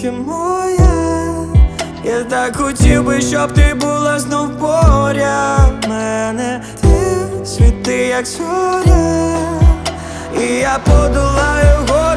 тільки моя. Я так хотів би, щоб ти була знов поряд мене. Ти світи, як зоря, і я подолаю горі.